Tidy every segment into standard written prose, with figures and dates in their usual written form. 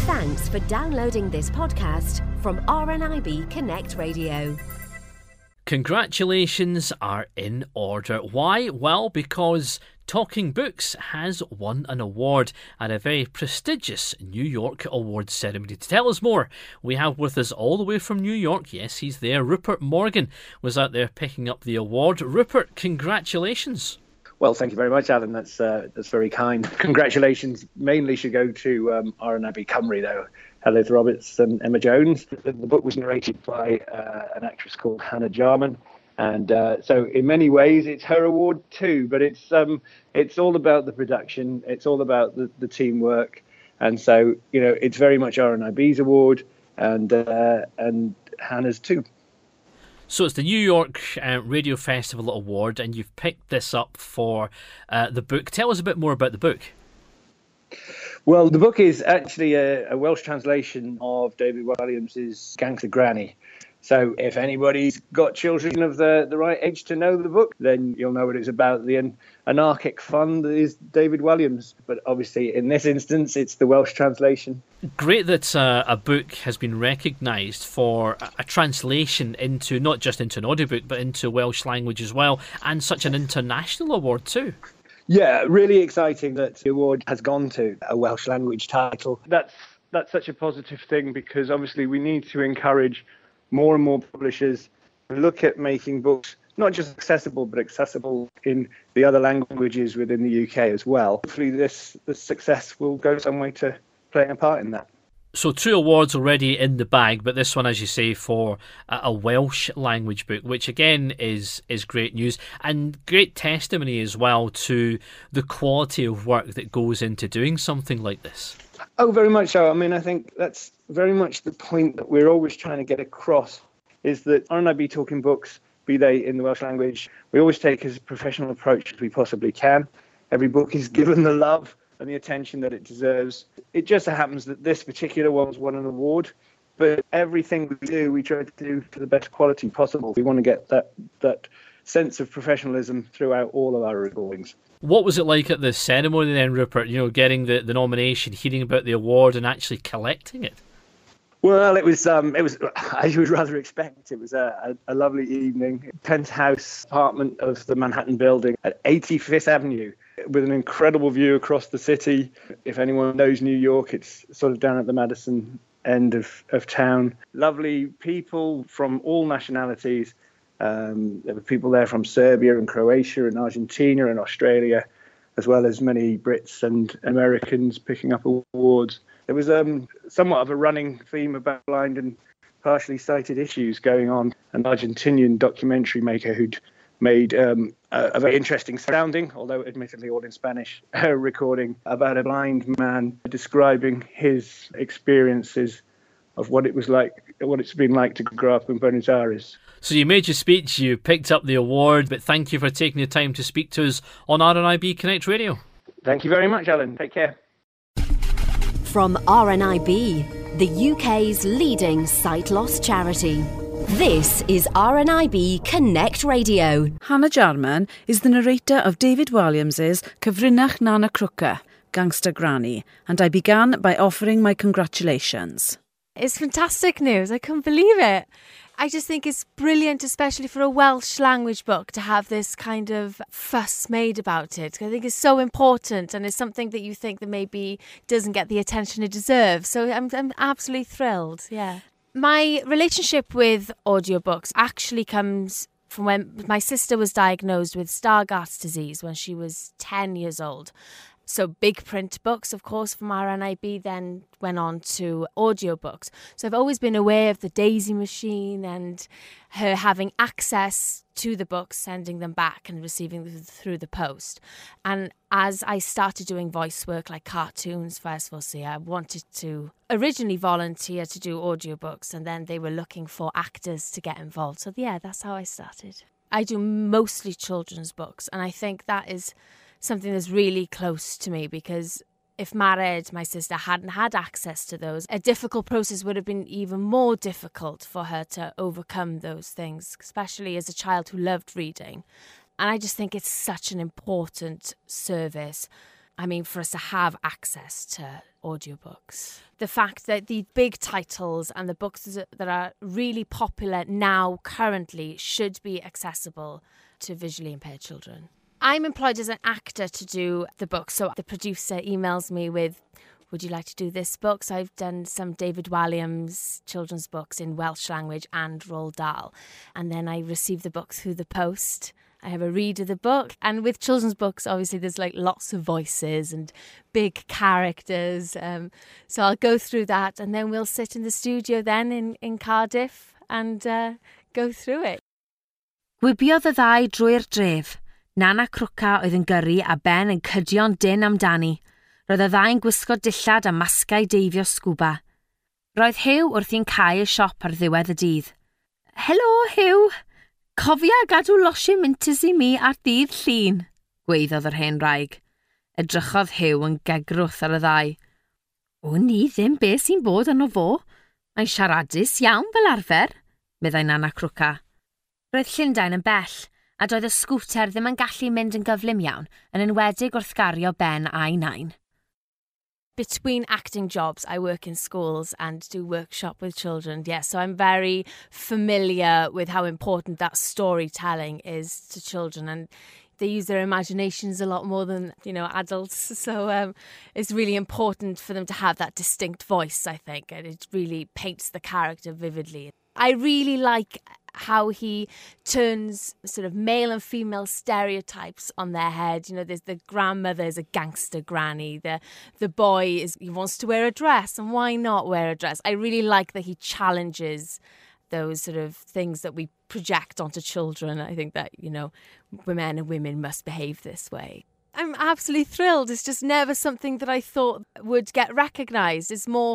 Thanks for downloading this podcast from RNIB Connect Radio. Congratulations are in order. Why? Well, because Talking Books has won an award at a very prestigious New York awards ceremony. To tell us more, we have with us all the way from New York, yes, he's there, Rupert Morgan was out there picking up the award. Rupert, congratulations. Well, thank you very much, Alan. That's very kind. Congratulations mainly should go to RNIB Cymru, though. Elizabeth Roberts and Emma Jones. The book was narrated by an actress called Hannah Jarman. And so in many ways, it's her award too. But it's all about the production. It's all about the teamwork. And so, it's very much RNIB's award and Hannah's too. So it's the New York Radio Festival Award, and you've picked this up for the book. Tell us a bit more about the book. Well, the book is actually a Welsh translation of David Walliams' Gangster Granny. So if anybody's got children of the right age to know the book, then you'll know what it's about. The anarchic fun that is David Walliams. But obviously, in this instance, it's the Welsh translation. Great that a book has been recognised for a translation into, not just into an audiobook, but into Welsh language as well, and such an international award too. Yeah, really exciting that the award has gone to a Welsh language title. That's such a positive thing, because obviously we need to encourage more and more publishers to look at making books not just accessible, but accessible in the other languages within the UK as well. Hopefully this success will go some way to playing a part in that. So 2 awards already in the bag, but this one, as you say, for a Welsh language book, which again is great news and great testimony as well to the quality of work that goes into doing something like this. Oh, very much so. I mean, I think that's very much the point that we're always trying to get across, is that RNIB Talking Books, be they in the Welsh language, we always take as professional approach as we possibly can. Every book is given the love and the attention that it deserves. It just so happens that this particular one's won an award, but everything we do, we try to do to the best quality possible. We want to get that sense of professionalism throughout all of our recordings. What was it like at the ceremony then, Rupert, getting the nomination, hearing about the award and actually collecting it? Well, it was as you would rather expect. It was a lovely evening, penthouse apartment of the Manhattan Building at 85th Avenue, with an incredible view across the city. If anyone knows New York, it's sort of down at the Madison end of town. Lovely people from all nationalities. There were people there from Serbia and Croatia and Argentina and Australia, as well as many Brits and Americans picking up awards. There was somewhat of a running theme about blind and partially sighted issues going on. An Argentinian documentary maker who'd made a very interesting sounding, although admittedly all in Spanish, recording about a blind man describing his experiences of what it's been like to grow up in Buenos Aires. So you made your speech, you picked up the award, but thank you for taking the time to speak to us on RNIB Connect Radio. Thank you very much, Alan. Take care. From RNIB, the UK's leading sight loss charity. This is RNIB Connect Radio. Hannah Jarman is the narrator of David Walliams' Cyfrinach Nana Crwca, Gangster Granny, and I began by offering my congratulations. It's fantastic news. I couldn't believe it. I just think it's brilliant, especially for a Welsh language book, to have this kind of fuss made about it. I think it's so important, and it's something that you think that maybe doesn't get the attention it deserves. So I'm absolutely thrilled, yeah. My relationship with audiobooks actually comes from when my sister was diagnosed with Stargardt's disease when she was 10 years old. So big print books, of course, from RNIB then went on to audiobooks. So I've always been aware of the Daisy machine and her having access to the books, sending them back and receiving them through the post. And as I started doing voice work like cartoons, Festival C, I wanted to originally volunteer to do audiobooks, and then they were looking for actors to get involved. So yeah, that's how I started. I do mostly children's books, and I think that is something that's really close to me, because if Mared, my sister, hadn't had access to those, a difficult process would have been even more difficult for her to overcome those things, especially as a child who loved reading. And I just think it's such an important service I mean, for us to have access to audiobooks. The fact that the big titles and the books that are really popular now currently should be accessible to visually impaired children. I'm employed as an actor to do the book, so the producer emails me with, would you like to do this book? So I've done some David Walliams children's books in Welsh language and Roald Dahl. And then I receive the book through the post. I have a read of the book. And with children's books, obviously, there's like lots of voices and big characters. So I'll go through that and then we'll sit in the studio then in Cardiff and go through it. Gwibiodd y ddau drwy'r dref. Nana Crwca oedd yn gyrru a Ben yn cydio'n dyn amdani. Roedd y ddau'n gwisgo dillad a masgau deifio sgwba. Roedd Hugh wrthi'n cau y siop ar ddiwedd y dydd. Helo, Hugh! Cofia gadw losin mintys i mi ar dydd llun, gweiddodd yr hen wraig. Edrychodd Hugh yn gegrwth ar y ddau. O ni ddim beth sy'n bod yno fo. Mae'n siaradus iawn fel arfer, meddai Nana Crwca. Roedd Llundain yn bell, a doedd y sgwter ddim yn gallu mynd yn gyflym iawn, yn enwedig wrth gario Ben a'i nain. Between acting jobs, I work in schools and do workshop with children. Yes, so I'm very familiar with how important that storytelling is to children, and they use their imaginations a lot more than, adults. So it's really important for them to have that distinct voice, I think, and it really paints the character vividly. I really like how he turns sort of male and female stereotypes on their head. There's the grandmother is a gangster granny. The boy he wants to wear a dress, and why not wear a dress? I really like that he challenges those sort of things that we project onto children. I think that, men and women must behave this way. I'm absolutely thrilled. It's just never something that I thought would get recognised. It's more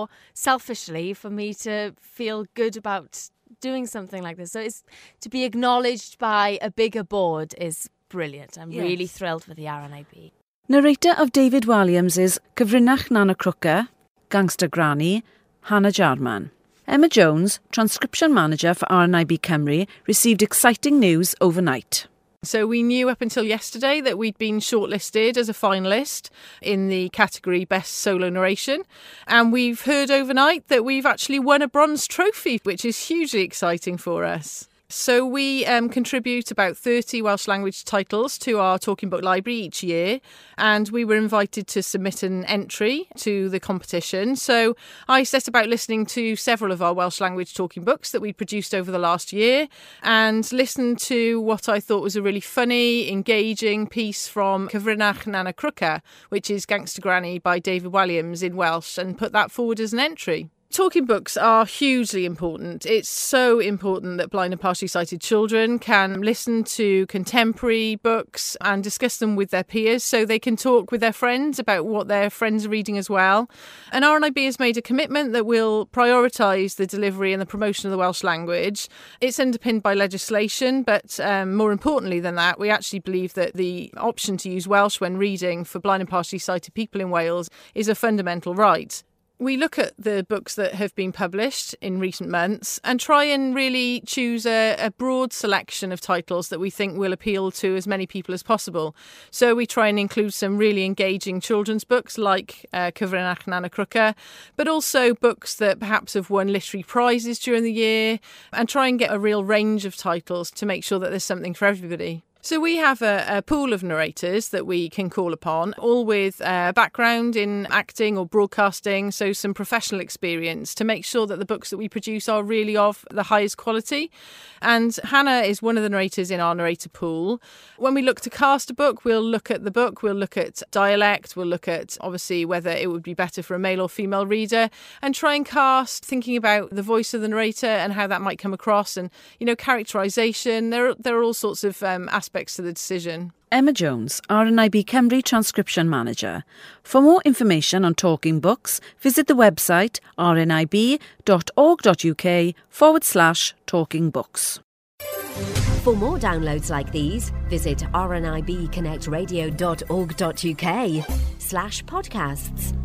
selfishly for me to feel good about doing something like this. So it's to be acknowledged by a bigger board is brilliant. I'm really thrilled for the RNIB. Narrator of David Walliams' Cyfrinach Nana Crwca, Gangster Granny, Hannah Jarman. Emma Jones, transcription manager for RNIB Cymru, received exciting news overnight. So we knew up until yesterday that we'd been shortlisted as a finalist in the category Best Solo Narration. And we've heard overnight that we've actually won a bronze trophy, which is hugely exciting for us. So we contribute about 30 Welsh language titles to our Talking Book library each year, and we were invited to submit an entry to the competition. So I set about listening to several of our Welsh language talking books that we produced over the last year and listened to what I thought was a really funny, engaging piece from Cyfrinach Nana Crwca, which is Gangster Granny by David Walliams in Welsh, and put that forward as an entry. Talking books are hugely important. It's so important that blind and partially sighted children can listen to contemporary books and discuss them with their peers so they can talk with their friends about what their friends are reading as well. And RNIB has made a commitment that will prioritise the delivery and the promotion of the Welsh language. It's underpinned by legislation, but more importantly than that, we actually believe that the option to use Welsh when reading for blind and partially sighted people in Wales is a fundamental right. We look at the books that have been published in recent months and try and really choose a broad selection of titles that we think will appeal to as many people as possible. So we try and include some really engaging children's books like Cyfrinach Nana Crwca, but also books that perhaps have won literary prizes during the year, and try and get a real range of titles to make sure that there's something for everybody. So we have a pool of narrators that we can call upon, all with a background in acting or broadcasting, so some professional experience to make sure that the books that we produce are really of the highest quality. And Hannah is one of the narrators in our narrator pool. When we look to cast a book, we'll look at the book, we'll look at dialect, we'll look at obviously whether it would be better for a male or female reader, and try and cast thinking about the voice of the narrator and how that might come across, and characterisation. There are all sorts of aspects to the decision. Emma Jones, RNIB Cymru Transcription Manager. For more information on talking books, visit the website rnib.org.uk/talkingbooks. For more downloads like these, visit rnibconnectradio.org.uk/podcasts.